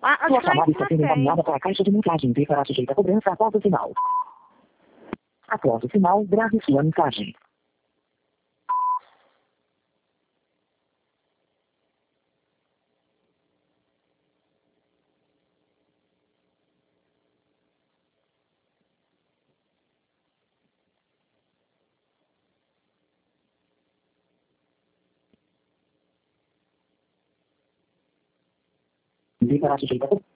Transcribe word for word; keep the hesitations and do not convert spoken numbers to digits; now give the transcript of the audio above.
A, Sua a chamada Skype está sendo marquei. encaminhada para a caixa de mensagem e será sujeita a cobrança após o sinal. Após o sinal, grave sua mensagem. E será sujeita a cobrança.